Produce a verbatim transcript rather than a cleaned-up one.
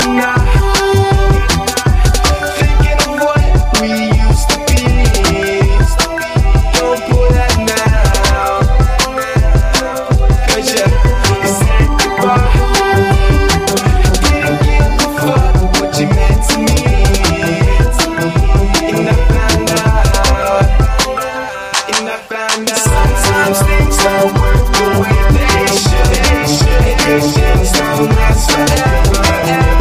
Nah, thinking of what we used to be. Don't pull that now, 'cause you said goodbye. Didn't give a fuck what you meant to me. And I found out, and I found out sometimes things don't work the way they should. And things don't last forever.